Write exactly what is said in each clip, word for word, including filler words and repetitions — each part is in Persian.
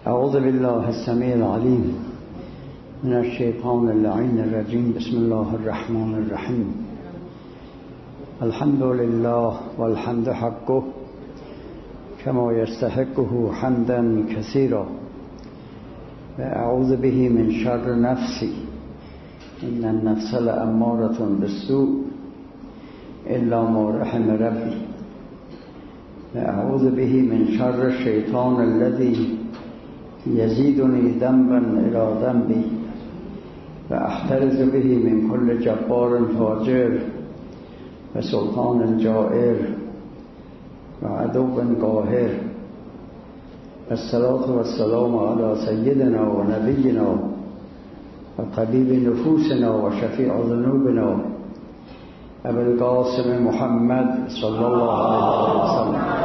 اعوذ بالله السمیع العلیم من الشیطان اللعین الرجیم. بسم الله الرحمن الرحیم. الحمد لله والحمد حقه كما يستحقه حمدا كثيرا واعوذ به من شر نفسي ان النفس لأمارة بالسوء الا ما رحم ربي واعوذ به من شر الشيطان الذي يزيدني ذنبا الى ذنبي واحترز به من كل جبار فاجر وسلطان جائر وعدو قاهر. الصلاة والسلام على سيدنا ونبينا وطبيب نفوسنا وشفيع ذنوبنا أبي القاسم محمد صلى الله عليه وسلم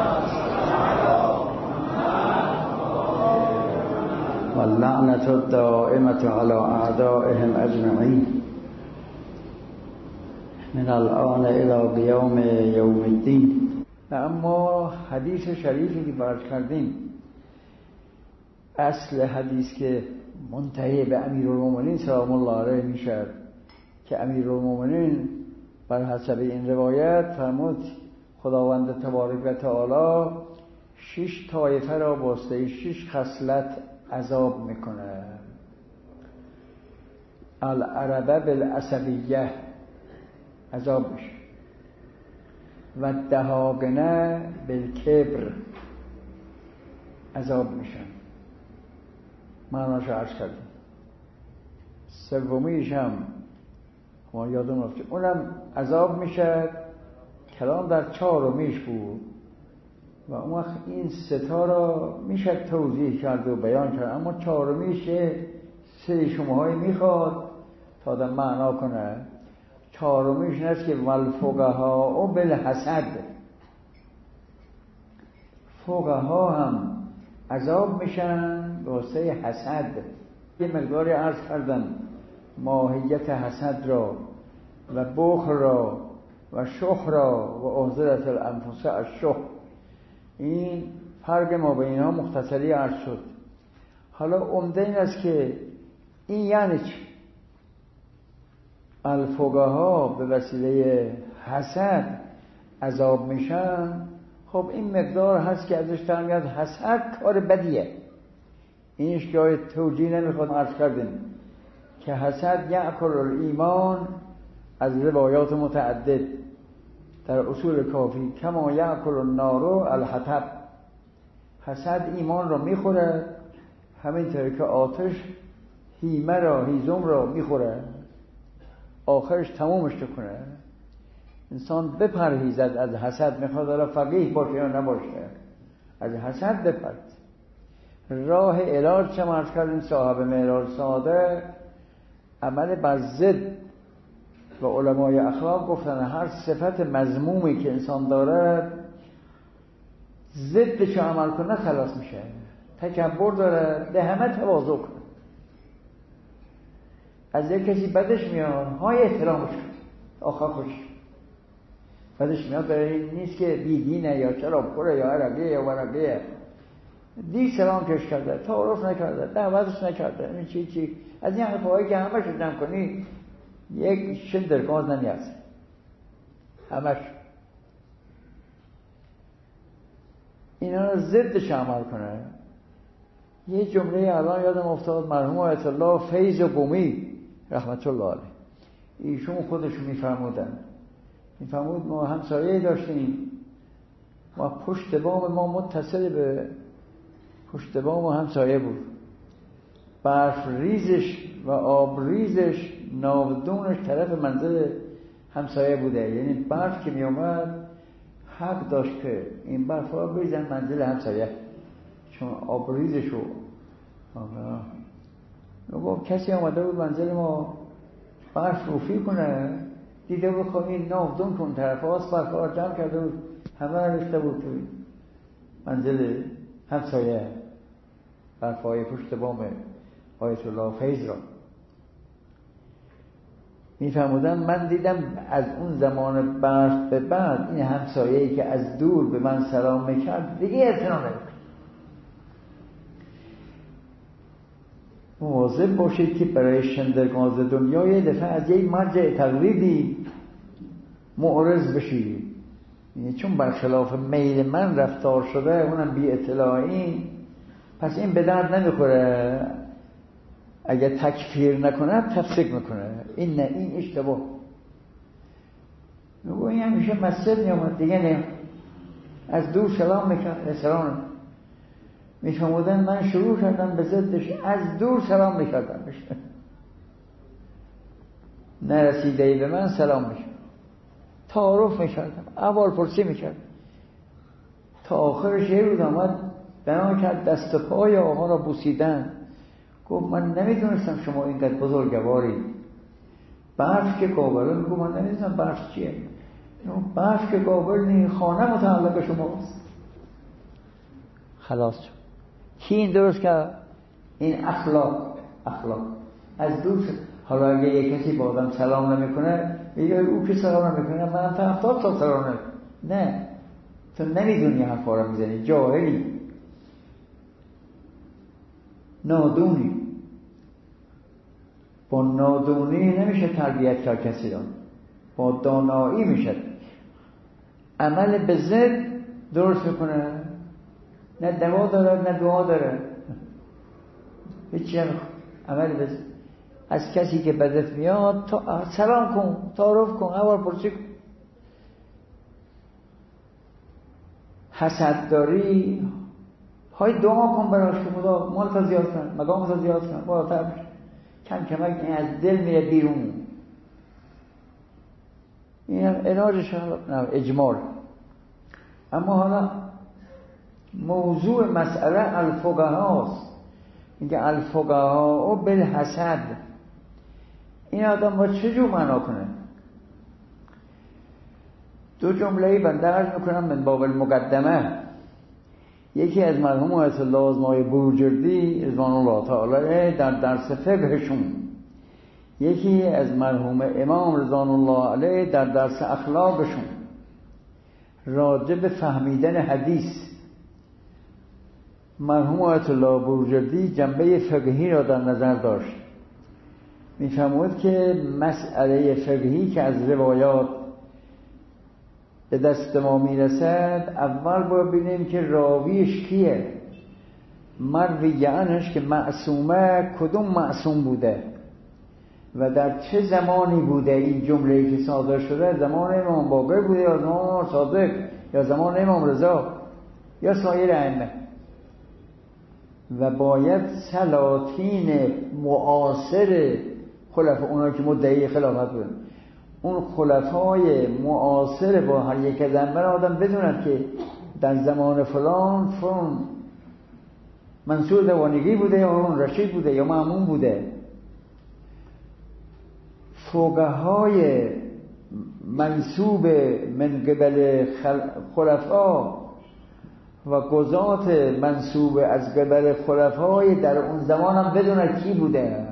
واللعنة الدائمة على أعدائهم أجمعين من الآن إلى قیام یوم الدین. اما حدیث شریفی که برد کردیم، اصل حدیث که منتهی به امیرالمومنین سلام الله علیه میشد که امیرالمومنین بر حسب این روایت فرمود خداوند تبارک و تعالی شش طایفه را واسطه شش خصلت عذاب میکنه. العربه بالعصبیه عذاب میشه و دهاگنه بالکبر عذاب میشن. معناش عرض کردیم. سومیش هم ما یادم رفت اونم عذاب میشه. کلام در چهارمیش بود و اون وقت این ستا را میشه توضیح کرد و بیان کرد، اما چهارمیش سری شماهایی میخواد تا در معنا کنه. چهارمیش این است که والفقها بالحسد، فقها هم عذاب میشن به واسطه حسد. یه مقداری عرض کردم ماهیت حسد را و بخل را و شح را و احضرت الانفس الشح. این فرق ما بین اینها مختصری عرض شد. حالا عمده این است که این یعنی چی؟ الفقها به وسیله حسد عذاب میشن. خب این مقدار هست که ازش فهمیدن حسد کار بدیه. اینش جای توجیه نمیخواد. عرض کردیم که حسد یأکل الایمان از روایات متعدد در اصول کافی کما یأکل النار الحطب. حسد ایمان را میخوره همینطور که آتش هیمه را هیزم را میخوره، آخرش تمومش کنه. انسان بپرهیزد از حسد. میخواد حالا فقیه باشه یا نباشه، از حسد بپرهیزد. راه علاج چه مرز کردیم صاحب معراج ساده عمل بر ضد و علمای اخلاق گفتن هر صفت مذمومی که انسان دارد ضدش عمل کنه خلاص میشه. تکبر داره به همه تواضع کنه. از یک کسی بدش میاد های احترامش کنه آخر خوش. بدش میاد برای این نیست که بیدینه یا شرابخوره یا عرقیه یا ورقیه. دی سلام کش کرده، تعارف نکرده، دعوتش نکرده، این چی چی از این حرفایی که همه شو جمع کنی یک شن درگاز نمیارزه. همش اینا رو ضدش عمل کنه. یه جمله الان یادم افتاد مرحوم آیت الله فیض قمی رحمت الله علیه ایشون خودشون میفرمودن میفرمود ما همسایه داشتیم و پشت بام ما متصل به پشت بام همسایه بود. برف ریزش و آب ریزش ناودونش طرف منزل همسایه بوده. یعنی برف که می اومد حق داشت که این برف ها بریزن منزل همسایه چون آب ریزش رو گفت کسی آمده بود منزل ما برف روفی کنه، دیده بود خب این ناودون کن طرف هاست برف ها جمع کرده بود همه رشته بود توی منزل همسایه برف های پشت بام آیت الله فیض را. میفرمودن من دیدم از اون زمان برف به بعد این همسایه‌ای که از دور به من سلام میکرد دیگه احترام نمی‌کنه. مواظب باشید که برای شندرگاز دنیا یه دفعه از یک مرجع تقلیدی معرض بشید، یعنی چون برخلاف میل من رفتار شده، اونم بی اطلاعی، پس این به درد نمیخوره. اگه تکفیر نکنه تفسیق میکنه، این نه، این اشتباه. نگو این همیشه مسجد میامد دیگه، نه از دور سلام میکرد، سلام میفهمودن من شروع کردم به ضدش، از دور سلام میکردم، نرسیده به من سلام میکرد، تعارف میکردم، اول پرسی میکرد، تا آخرش یه روز آمد بنا کرد دست پای آقا را بوسیدن. گفت من نمیدونستم شما اینقدر بزرگواری، برف که قابله. میگو من نمیدونم برف چیه. برف که قابل نی، خانه متعلق شماست. خلاص شد. کی این درست کرد؟ این اخلاق. اخلاق از دور. حالا اگه یک کسی با آدم سلام نمیکنه، میگه او که سلام نمیکنه من تا هفتاد سال سلام نمیکنم. نه، تو نمیدونی حرفا رو میزنی، جاهلی، نادونی. با نادونی نمیشه تربیت کرد کسی را، با دانایی میشه. عمل به ضد درست میکنه، نه دوا داره نه دعا داره، هیچی هم عمل به ضد. از کسی که بدت میاد تا سلام کن، تعارف کن، اول پرسی کن. حسد داری، های دعا کن براش که خدا مال تا زیاد کن، مقام تا زیاد کن، بالاتر بشه. کم کمک این از دل میره بیرون. این هم علاجش هم اجمال. اما حالا موضوع مسئله الفقهاست. میگه الفقها بالحسد. این آدم با چه جور معنا کنه؟ دو جمله بنده عرض میکنم من باب المقدمه. یکی از مرحوم آیت الله آزمای بروجردی رضوان الله تعالی در درس فقهشون، یکی از مرحوم امام رضوان الله علیه در درس اخلاقشون، راجع به فهمیدن حدیث. مرحوم آیت الله بروجردی جنبه فقهی را در نظر داشت. میفرمود که مسئله فقهی که از روایات به دست ما میرسد، اول باید ببینیم که راویش کیه، مروی عنهش که معصومه کدوم معصوم بوده و در چه زمانی بوده. این جمله‌ای که صادر شده زمان امام باقر بوده یا زمان صادق یا زمان امام رضا یا سایر ائمه. و باید سلاطین معاصر خلفا، اونایی که مدعی خلافت بودن، اون خلفای معاصر با هر یک از ائمه آدم بدونن که در زمان فلان فلان منصور دوانگی بوده یا هارون رشید بوده یا مأمون بوده. فقهای منصوب من قبل خلفا و قضات منصوب از قبل خلفای در اون زمان هم بدونن کی بوده.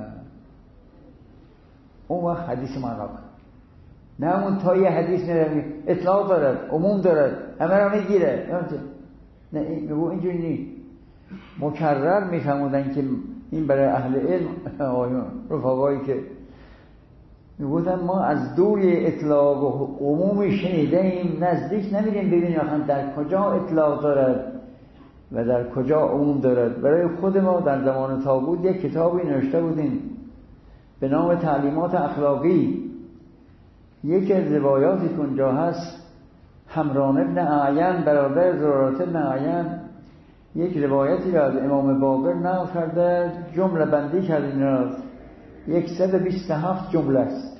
اون وقت حدیث معنا کن. نه اون تا یه حدیث نرمی اطلاع دارد، عموم دارد، همه را میگیره. نه این اینجوری نیست. مکرر میفهمودن که این برای اهل علم رفقایی که میگفتن ما از دور اطلاق و عمومی شنیدیم، نزدیک نمیدیم ببینیم آخر در کجا اطلاق دارد و در کجا عموم دارد. برای خود ما در زمان طاغوت یک کتابی نوشته بودیم به نام تعلیمات اخلاقی. یکی از روایاتی که اونجا هست، حمران ابن اعین برادر زرارت ابن اعین یک روایتی را از امام باقر نقل کرده، جمله بندی کرده، صد و بیست و هفت جمله است.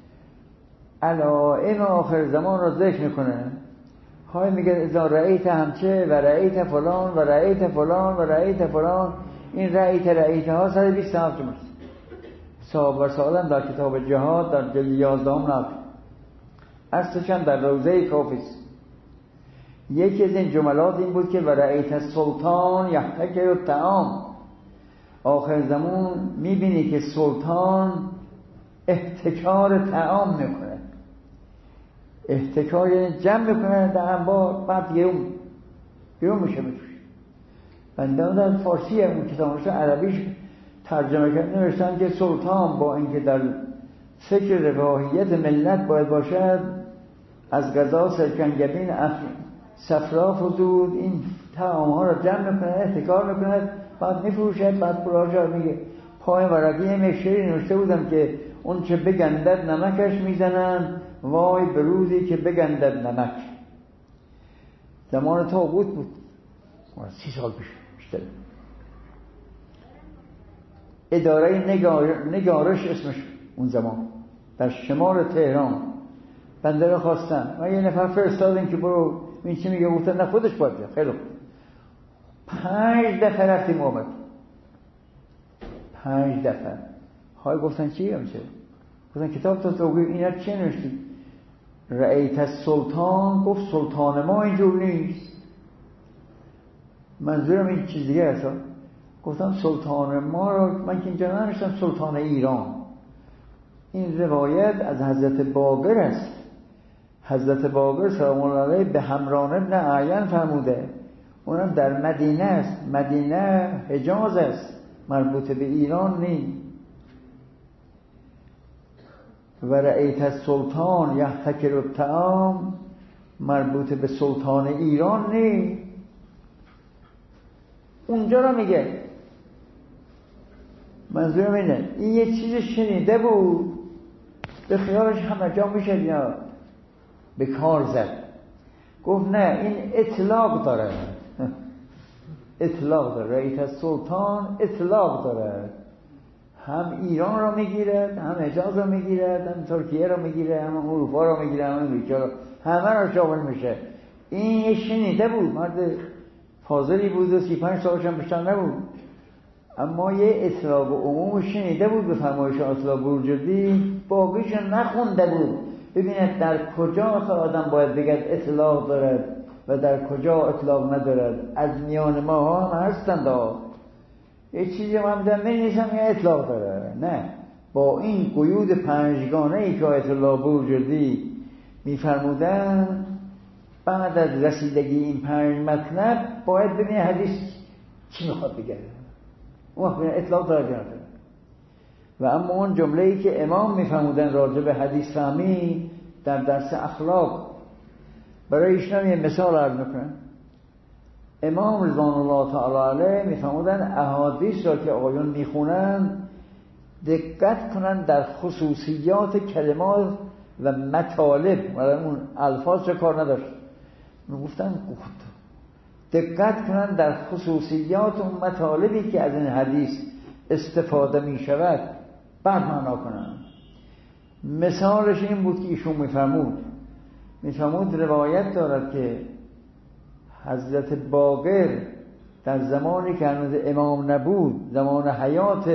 علائم آخر زمان را ذکر میکنه. های میگه اذا رأیت همچه و رأیت فلان و رأیت فلان و رأیت فلان. این رأیت رأیت ها صد و بیست و هفت جمله است. صحابه و سالن در کتاب جهاد در جلد یازده هم نقل، اصلشان در روضه کافی است. یکی از این جملات این بود که و رأیت السلطان یحتکر الطعام. آخر زمان میبینی که سلطان احتکار طعام میکنه. احتکار یعنی جمع میکنه در انبار، بعد گرون گرون میشه بتوش. بنده در فارسی همون کتابش عربیش ترجمه کرد نوشتن که سلطان با اینکه در فکر رفاهیت ملت باید باشد، از غذا سرکنگبین صفرا فزود، این طعام ها را جمع میکنه، احتکار میکنه، بعد میفروشد، بعد پراجا میگه. پای ورقی مشری نوشته بودم که اون چه بگندد نمکش میزنن، وای به روزی که بگندد نمک. زمان طاغوت بود، سی سال پیش بیشتر. اداره نگار... نگارش اسمش اون زمان در شمال تهران. بنده رو خواستن و یه نفر فرستادن که برو این چی میگه، گفتن نه خودش باید بیا. خیلی پنج دفعه رفتیم آمد، پنج دفعه. های گفتن چی میشه؟ گفتن کتاب تا توقیع اینا چه نوشتی؟ رأیت السلطان، گفت سلطان ما اینجور نیست. منظورم این چیز دیگه هست. گفتم سلطان ما رو من که اینجا ننوشتم سلطان ایران. این روایت از حضرت باقر است. حضرت باقر سلام الله علیه به همران ابن اعین فرموده، اونم در مدینه است. مدینه حجاز است، مربوط به ایران نیست. و رأیت السلطان یحتکر الطعام، مربوط به سلطان ایران نیست. اونجا رو میگه. منظورم اینه این یه چیز شنیده بود، به خیالش همه جا میشه یا به کار زد. گفت نه این اطلاق داره، اطلاق داره. رئیس السلطان اطلاق داره، هم ایران رو میگیرد، هم حجاز رو میگیرد، هم ترکیه رو میگیره، هم اروپا رو میگیره، هم امریکا رو، همه رو شامل میشه. این یه شنیده بود، مرد فاضلی بود و سی پنج سالش هم بیشتر نبود، اما یه اطلاق عموم شنیده بود به فرمایش اطلاق بروجردی، باقیش نخونده بود. ببینید در کجا تا آدم باید بگه اطلاق دارد و در کجا اطلاق ندارد. از میان ما ها هم هستند یه چیزی من در من نیستم یه اطلاق داره. نه، با این قیود پنجگانه ای که آیت الله بروجردی میفرمودن، بعد از رسیدگی این پنج مطلب باید ببینید حدیث چی میخواد بگه، اون وقت اطلاق داره جانده. و اما اون جمله‌ای که امام میفرمودن راجع به حدیث فهمی در درس اخلاق، برای ایشون یه مثال عرض میکنن. امام رضوان الله تعالی علیه میفرمودن احادیث را که آقایون میخونن دقت کنن در خصوصیات کلمات و مطالب، و اون الفاظ را کار نداشت. میگفتن دقت کنن در خصوصیات و مطالبی که از این حدیث استفاده می شود، بعد معنا کنن. مثالش این بود که ایشون میفرمود میفرمود روایت دارد که حضرت باقر در زمانی که هنوز امام نبود، زمان حیات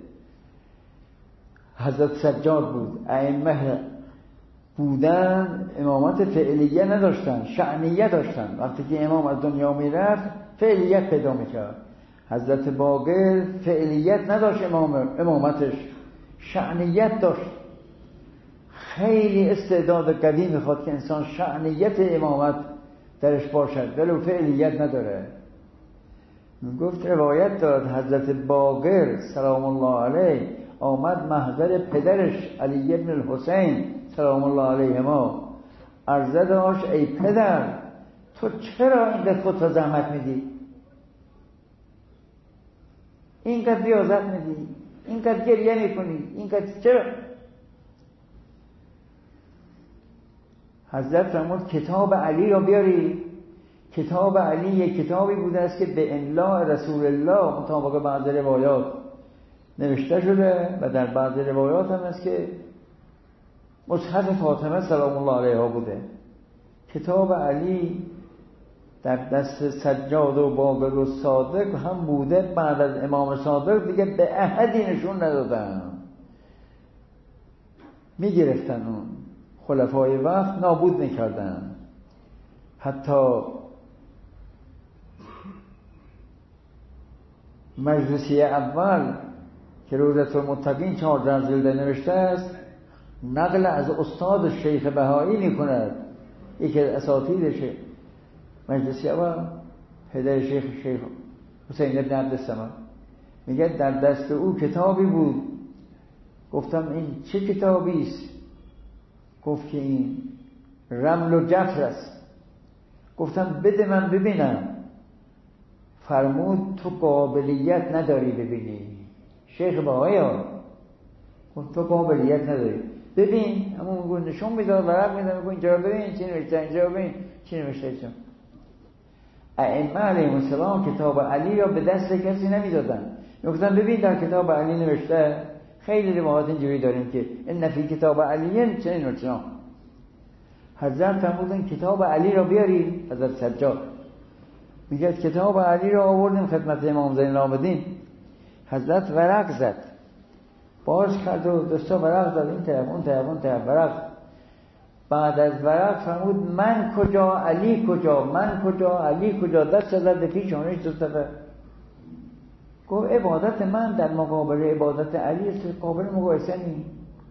حضرت سجاد بود، ائمه بودن، امامت فعلیه نداشتن، شأنیه داشتن. وقتی که امام از دنیا میرفت فعلیت پیدا میکرد. حضرت باقر فعلیت نداشت، امام امامتش شأنیت داشت. خیلی استعداد قوی میخواد که انسان شأنیت امامت درش باشد ولی فعلیت نداره. گفت روایت دارد حضرت باقر سلام الله علیه آمد محضر پدرش علی ابن الحسین سلام الله علیهما، عرضه داشت ای پدر تو چرا اینقدر خودت زحمت میدی؟ اینقدر ریاضت میدی؟ اینقدر گریه میکنی؟ اینقدر چرا؟ حضرت فرمود کتاب علی را بیاری. کتاب علی یک کتابی بوده است که به املاء رسول الله مطابق بعض روایات نوشته شده و در بعض روایات هم است که مصحف فاطمه سلام الله علیها بوده. کتاب علی در دست سجاد و باقر و صادق هم بوده، بعد از امام صادق دیگه به احدی نشون ندادن، میگرفتن اون خلفای وقت نابود میکردن. حتی مجلسی اول که روضة المتقین چهارده جلد نوشته است، نقل از استاد شیخ بهایی میکند، یکی از اساتید مجلسی اول پدر شیخ شیخ حسین ابن عبدالصمد میگه در دست او کتابی بود. گفتم این چه کتابی است؟ گفت که این رمل و جفر است. گفتم بده من ببینم. فرمود تو قابلیت نداری ببینی. شیخ بهایی ها گفت تو قابلیت نداری ببین. همون نشون میداد، ورق میداد، میگه اینجا ببین چی نوشته، اینجا ببین چی نوشته. چون ائمه علیهم السلام کتاب علی را به دست کسی نمیدادن. میگفتن ببین در کتاب علی نوشته. خیلی روایات اینجوری داریم که ان فی کتاب علی چنین و چنان. حضرت فرمودن کتاب علی را بیاری. حضرت سجاد میگه کتاب علی را آوردیم خدمت امام زین العابدین. حضرت ورق زد، باز کرد و دستا ورق زد، این طرف اون طرف اون طرف ورق. بعد از ورق فرمود من کجا علی کجا، من کجا علی کجا. دست زد به پیشانش دو صفحه. گفت عبادت من در مقابل عبادت علی است، قابل مقایسه نیست.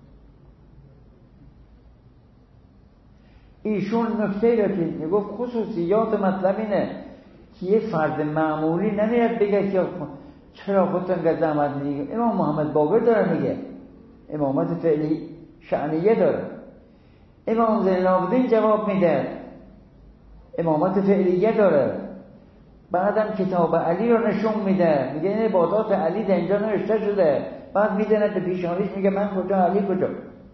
ایشون نکته را که میگفت خصوصیات مطلب اینه که یه فرد معمولی نمیاد بگه که چرا خودتون که زحمت میگه. امام محمد باقر داره میگه امامت فعلی شأنیه داره. امام زین العابدین جواب میده امامت فعلیه داره. بعدم کتاب علی رو نشون میده، میگه این عبادات علی در اینجا نوشته شده. بعد میدنه به پیشانیش میگه من کجا علی کجا.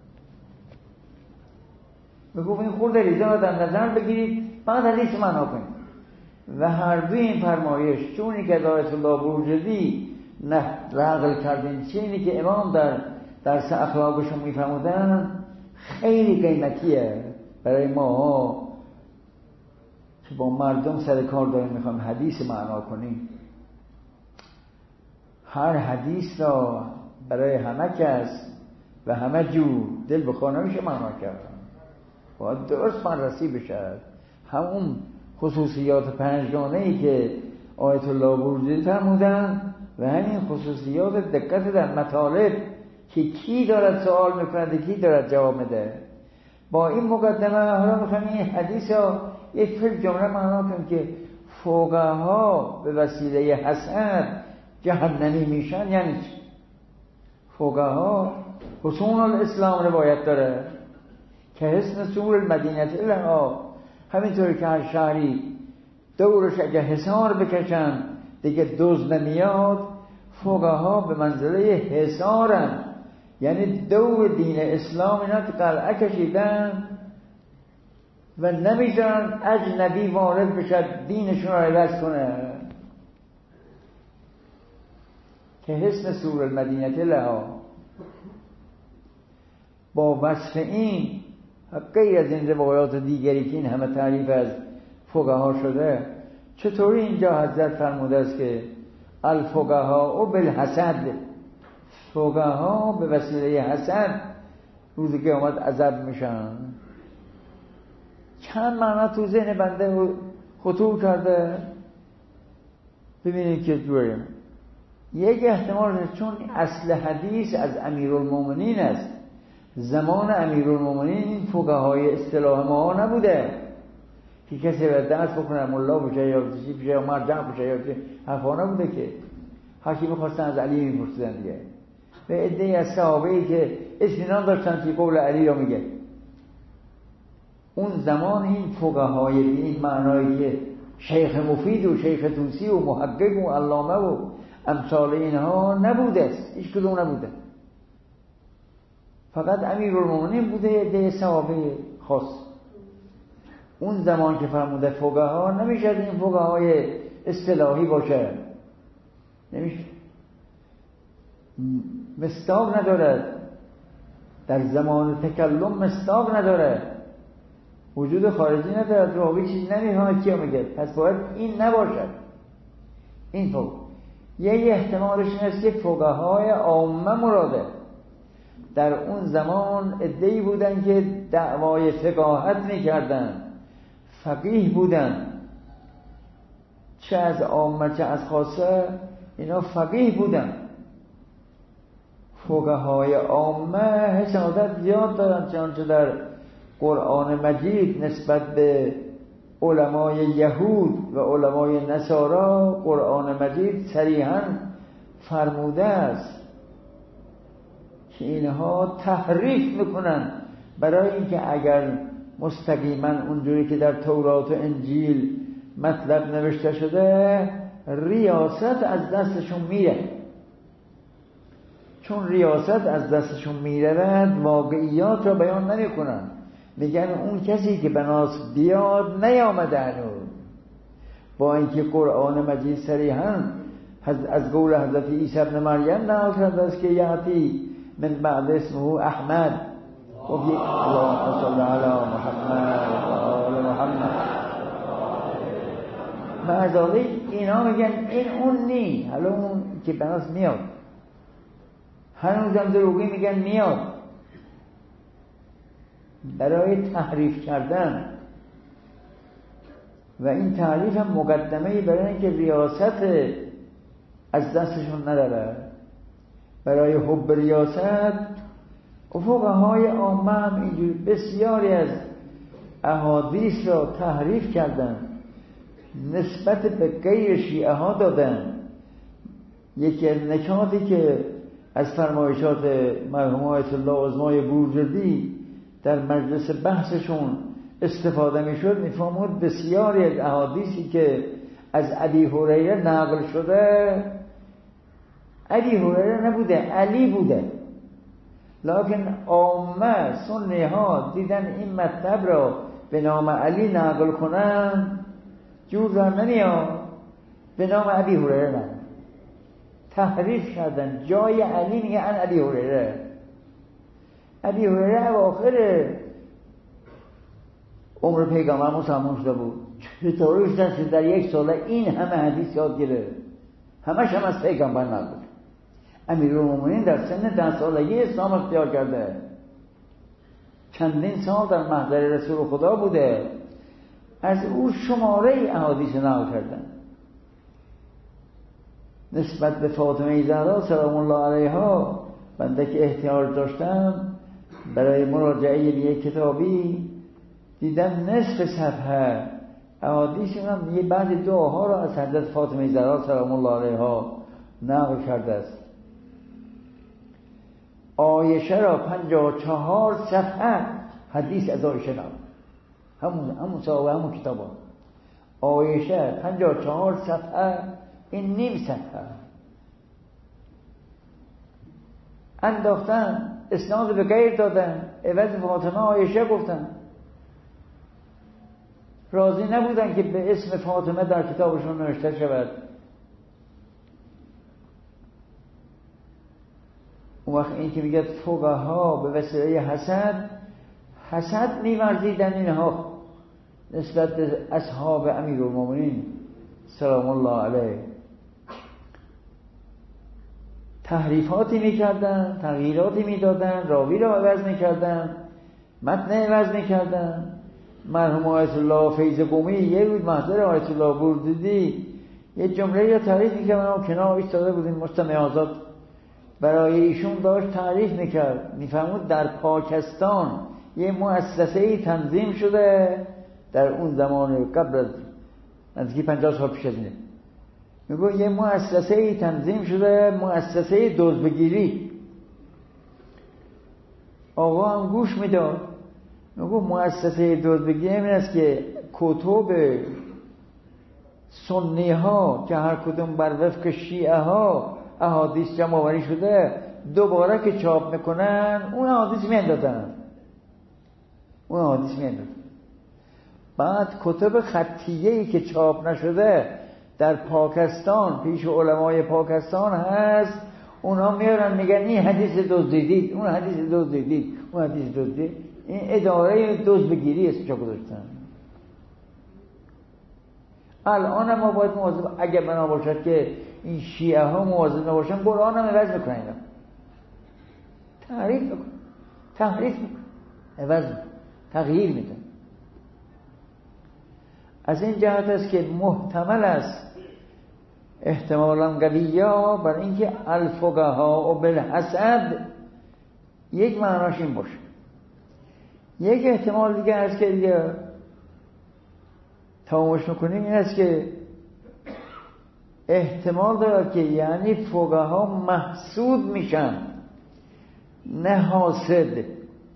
میگه این خورده ریزه رو در نظر بگیرید بعد حدیث معنا کنید. و هر دوی این فرمایش چونی که آیت الله بروجردی نه نقل کردین، چونی که امام در درس اخلاقشون میفرمودن خیلی قیمتیه برای ما که با مردم سر کار داریم میخوایم حدیث معنا کنیم. هر حدیث را برای همه کس و همه جور دل بخواه نمیشه معنا کرد، باید درست بررسی بشه. همون خصوصیات پنجگانه‌ای که آیت الله بروجردی فرمودن و همین خصوصیات دقت در مطالب که کی دارد سوال میکنه کی دارد جواب میده. با این مقدمه حالا میخوایم این حدیث ها یک فیلم جمله معنا کنیم که فقها به وسیله حسد جهنمی میشن. یعنی چی؟ فقها حصون الاسلام روایت داره که حسن سور المدینه لها، همینطوری که هر شهری دورش اگه حصار بکشن دیگه دزد نمیاد. فقها به منزله حصارن، یعنی دور دین اسلام اینا که قلعه کشیدن و نمیذارن اجنبی وارد بشه دینشون رو عوض کنه. که حسن سور المدینه لها با وصف این غیر از این روایات دیگری که این همه تعریف از فقها شده، چطوری اینجا حضرت فرموده است که الفقها بالحسد، فقها به وسیله حسد روزی که آمد عذاب میشن. چند معنا تو ذهن بنده خطور کرده. ببینید که جوری یک احتمال، چون اصل حدیث از امیرالمومنین است. زمان امیرالمومنین این فقهای اصطلاح ما نبوده که کسی به درس بکنه ملا بشه یا چیزی بشه یا مرجع بشه یا چیزی، حرفا نبوده که هر کی می‌خواستن از علی می‌پرسیدن دیگه. به عده‌ای از صحابه‌ای که اطمینان داشتن که قول علی رو میگه. اون زمان این فقهای این معنایی که شیخ مفید و شیخ طوسی و محقق و علامه و امثال اینها نبوده است، هیچ کدوم نبوده. فقط امیرالمومنین بوده، عده صحابه خاص. اون زمان که فرموده فقها، نمیشه این فقهای اصطلاحی باشه، نمیشه، مصداق نداره در زمان تکلم، مصداق نداره، وجود خارجی نداره، راوی چیز نمیفهمه کیا میگه، پس باید این نباشد. این فقه یه احتمالش این است که فقهای عامه مراده. در اون زمان عده‌ای بودن که دعوای فقاهت میکردن، فقیه بودن، چه از عامه چه از خاصه، اینا فقیه بودن. فقهای عامه حسادت زیاد دارن، چنانچه در قرآن مجید نسبت به علمای یهود و علمای نصارا قرآن مجید صریحاً فرموده است که اینها تحریف میکنن برای اینکه اگر مستقیما اونجوری که در تورات و انجیل مطلب نوشته شده ریاست از دستشون میره، چون ریاست از دستشون میره واقعیات را بیان نمیکنن، میگن اون کسی که بناس بیاد نیامده هنوز، با اینکه قرآن مجید صریحاً از قول حضرت عیسی ابن مریم نقل کرده است که یاتی من بعد اسمه احمد و بی اللهم صل علی محمد و آل محمد. بعضی اینا میگن این اون نی، حالا اون که بناس میاد، هنوزم دروغی میگن میاد، برای تحریف کردن. و این تعریف هم مقدمه‌ای برای اینکه ریاست از دستشون نداره. برای حب ریاست فقهای عامه هم اینجور بسیاری از احادیث را تحریف کردن، نسبت به غیر شیعه ها دادن. یکی از نکاتی که از فرمایشات مرحوم آیت الله عظمای بورجردی در مجلس بحثشون استفاده میشد، میفهمود بسیاری از احادیثی که از ابی هریره نقل شده ابی هریره نبوده، علی بوده، لکن عامه سنی ها دیدن این مطلب را به نام علی نقل کنن، جور در نمیاد، به نام ابی هریره نه، تحریف کردن، جای علی میگه ان ابی هریره. ابی هریره اواخر عمر پیغمبر مسلمان شده بود، چطوریش دست در یک ساله این همه حدیث یاد گرفت، همش هم از پیغمبر نبود. امیرالمومنین در سن ده سالگی اسلام اختیار کرده، چندین سال در محضر رسول خدا بوده، از او شماره احادیث نقل کردن. نسبت به فاطمه زهرا سلام الله علیها بنده که احتیاج داشتم برای مراجعه به یک کتابی، دیدم نصف صفحه احادیث هم یه بعضی دعاها را از حضرت فاطمه زهرا سلام الله علیها نقل کرده است. عایشه را پنجاه و چهار صفحه حدیث از عایشه نقل، همون همون صحابه همون کتاب ها. عایشه پنجاه و چهار صفحه، این نیم صفحه انداختن، اسناد به غیر دادن، عوض فاطمه عایشه گفتن. راضی نبودن که به اسم فاطمه در کتابشون نوشته شود. اون وقت این که میگه فقها به وسیله حسد حسد می‌ورزیدن اینها نسبت به اصحاب امیرالمومنین سلام الله علیه، تحریفاتی میکردن، تغییراتی میدادن، راوی را عوض میکردن، متن عوض میکردن. مرحوم آیت الله فیض قمی یه روز محضر آیت الله بوردیدی یه جمله یا تعریف میکرد، من کنار ایستاده بودیم، مستمع آزاد برای ایشون داشت تعریف میکرد، میفهمود در پاکستان یه مؤسسه‌ای تنظیم شده در اون زمان قبل از نزدیک پنجاه سال پیش از اینه، میگه یه مؤسسه‌ای تنظیم شده، مؤسسه دزدگیری. آقا هم گوش میداد، میگه مؤسسه دزدگیری این است که کتب سنی ها که هر کدوم بر وفق شیعه ها احادیث جمع آوری شده دوباره که چاپ میکنن اون احادیث میاندازن، اون احادیث میاندازن. بعد کتب خطیه‌ای که چاپ نشده در پاکستان پیش علمای پاکستان هست، اونا میارن میگن این حدیث دزدیدید، اون حدیث دزدیدید، اون حدیث دزدیدید. این اداره دزدگیری اسمش گذاشتن. الان ما باید مواظب، اگه بنا باشد که این شیعه ها مواظب نباشن، قرآن هم عوض میکنن، اینا تحریف میکنن، تحریف میکنن، عوض میکنن، تغییر میدن. از این جهت است که محتمل است احتمالاً قویه بر اینکه الفقها و بالحسد یک معناش این باشه. یک احتمال دیگه است که دیگه تمامش میکنیم، این است که احتمال داره که یعنی فقها محسود میشن نه حاسد.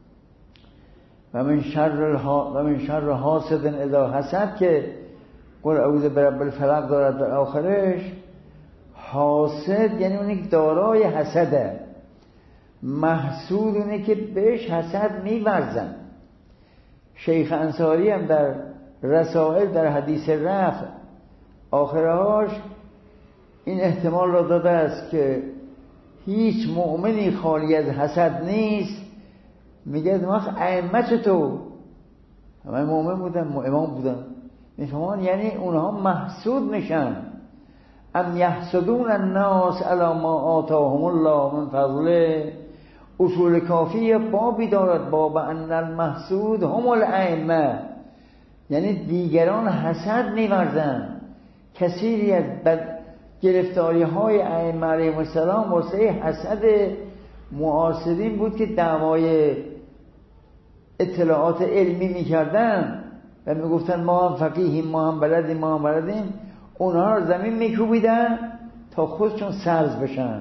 و من شر الها و من شر حاسد اذا حسد که قل اعوذ برب الفلق دارد در آخرش. حاسد یعنی اونی که دارای حسده، محسود اونه که بهش حسد می‌ورزن. شیخ انصاری هم در رسائل در حدیث رفع آخرهاش این احتمال را داده است که هیچ مؤمنی خالی از حسد نیست. میگه ما ائمه تو همه مؤمن بودن، امام بودن، میفهمون یعنی اونها محسود میشن. ام یحسدون الناس علی ما آتاهم الله من فضله. اصول کافی بابی دارد باب ان المحسود هم الائمه، یعنی دیگران حسد می‌ورزند. کثیری از بد گرفتاری های ائمه علیهم السلام واسه حسد معاصرین بود که دعوای اطلاعات علمی میکردن و میگفتن ما هم فقیهیم، ما هم بلدیم، ما هم بلدیم. اونها رو زمین میکوبیدن تا خودشون سرز بشن.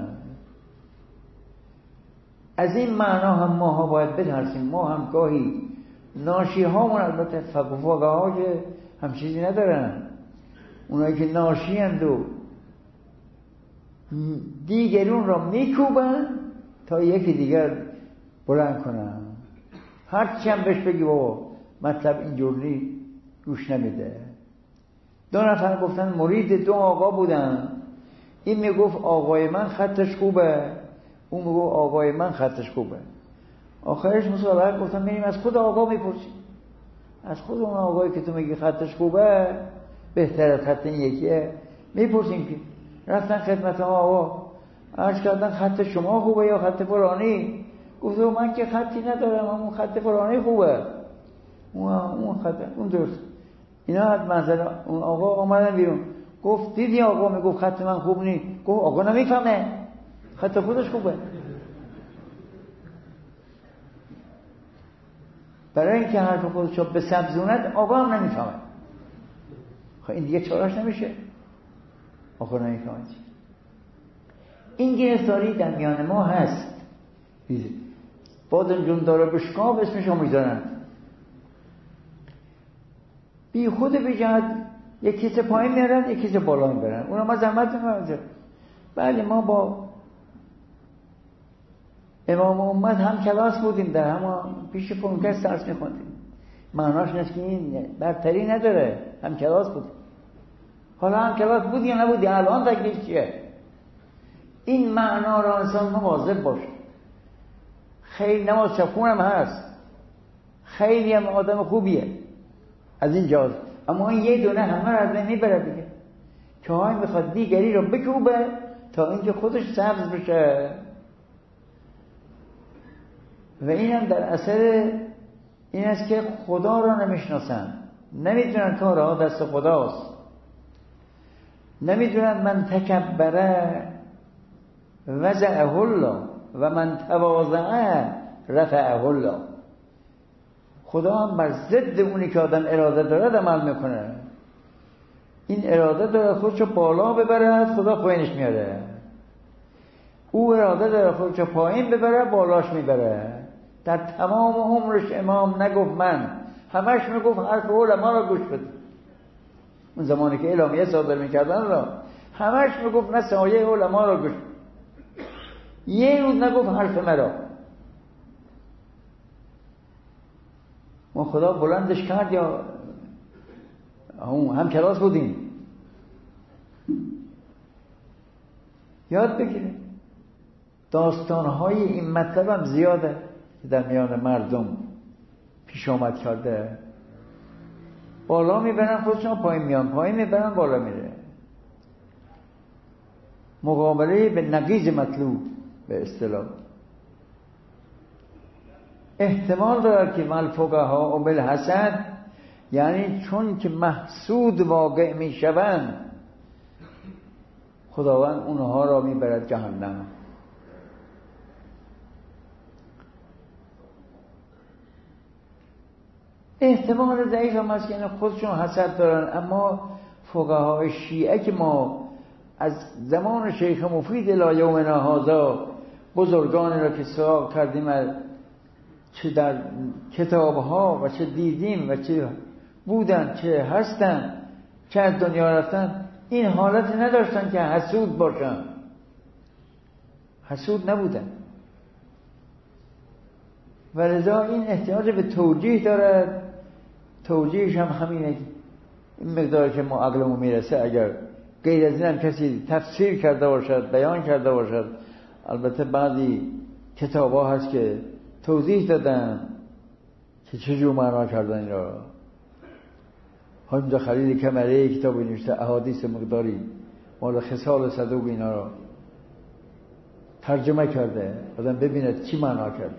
از این معنا هم ماها باید بترسیم. ما هم گاهی ناشی هامون، البته فقه ها که هم چیزی ندارن، اونایی که ناشی هند و دیگرون را میکوبن تا یکی دیگر بلند کنن. هرچی هم بهش بگی بابا مطلب اینجوری گوش نمیده. دو نفر گفتن مرید دو آقا بودن. این میگفت آقای من خطش خوبه، اون میگفت آقای من خطش خوبه. آخرش مسابقه گفتن میریم از خود آقا میپرسیم، از خود اون آقایی که تو میگی خطش خوبه بهتر از خط این یکیه میپرسیم. که رفتن خدمت آقا عرض کردن خط شما خوبه یا خط فلانی؟ گفت من که خطی ندارم، اون خط فلانی خوبه، اون اون خط اون درست. اینا حد منظر اون آقا اومدن بیرون. گفت دیدی آقا میگفت خط من خوب نیست. گفت آقا نمیفهمه، خط خودش خوبه. برای اینکه حرف خودشو به سبزوند آقا هم نمیفهمه. خب این دیگه چاراش نمیشه. آقا نمیفهمه. این گرفتاری در میان ما هست. بادن جون داره بشکاب اسمشو میذارن. بی خود بجد یک کیسه پایین میارن، یک کیسه بالا میبرن. اونا ما زحمت نمیارن. بله ما با امام امت هم کلاس بودیم، در همه پیش پونکست درس میخوندیم. معناش نیست که این برتری نداره، هم کلاس بودیم. حالا هم کلاس بودی یا نبودی، الان تکلیف چیه؟ این معنا را انسان مواظب باشه. خیلی نماز شبخونم هست، خیلی هم آدم خوبیه از این جاز، اما این یه دونه همه را از بین میبره دیگه. که های میخواد دیگری رو بکوبه تا اینکه خودش سبز بشه. و این هم در اثر این است که خدا را نمیشناسن، نمیدونن کارها دست خداست، نمیدونن من تکبره وضعه الله و من تواضعه رفعه الله. خدا هم بر ضد اونی که آدم اراده داره عمل میکنه. این اراده داره خودشو بالا ببره، خدا پایینش میاره. او اراده داره خودشو پایین ببره، بالاش میبره. در تمام عمرش امام نگفت من، همش میگفت حرف علما را گوش بده. اون زمانی که اعلامیه صادر میکردن را همش میگفت نصایح علما را گوش بده. یه روز نگفت حرف مرا. ما خدا بلندش کرد یا هم کلاس بودیم؟ یاد بگیریم. داستانهای این مطلب هم زیاده که در میان مردم پیش آمد کرده. بالا میبرن خودشون پایین میان، پایین میبرن بالا میره. مقابله به نقیض مطلوب به اصطلاح. احتمال داره که مال فقها و بالحسد، یعنی چون که محسود واقع میشوند خداوند اونها را میبرد جهنم. احتمال ضعیف هم هست که خودشون حسد دارن. اما فقهای شیعه که ما از زمان شیخ مفید الی یومنا هذا بزرگانی را که سراغ کردیم از چه در کتابها و چه دیدیم و چه بودن چه هستن چه از دنیا رفتن، این حالت نداشتن که حسود باشن، حسود نبودن. و لذا این احتیاج به توجیه دارد. توجیهش هم همینه، این مقداری که ما عقلمون میرسه. اگر غیر از این هم کسی تفسیر کرده باشد، بیان کرده باشد، البته بعضی کتاب ها هست که توضیح دادن که چجور معنا کردن این را. همینجا خلیل کمره کتابی نوشته احادیث مقداری مال خصال صدوق اینا را ترجمه کرده، آدم ببیند چی معنا کرده.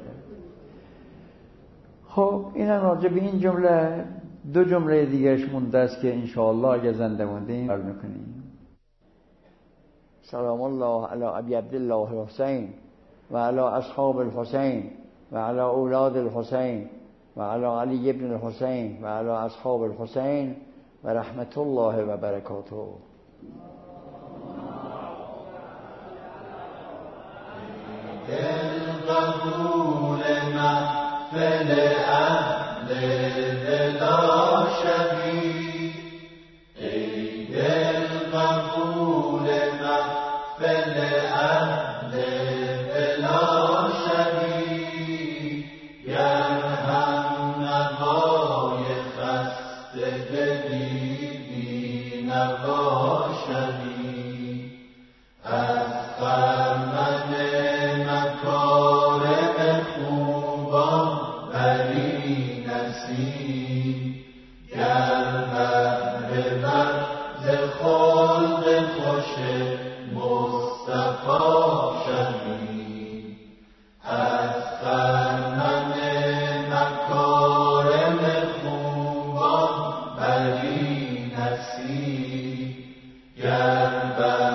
خب این هم راجع به این جمله. دو جمله دیگرش مونده است که انشاءالله اگر زنده موندیم بر میکنیم. سلام الله علی ابی عبدالله الحسین و علی اصحاب الحسین و علی اولاد الحسین و علی علی ابن الحسین و علی اصحاب الحسین و رحمت الله و برکاته. دل قبول محفل اهل بلا شبیه، ای دل قبول محفل اهل بلا شبیه، گر هم نوای خسته بدیدی نوا شبیه، از خرمن مکارم خوبان بری نصیب، گر بهر ز خلق خوش مصطفی شوی، از خرمن مکارم خوبان بری نصیب، گر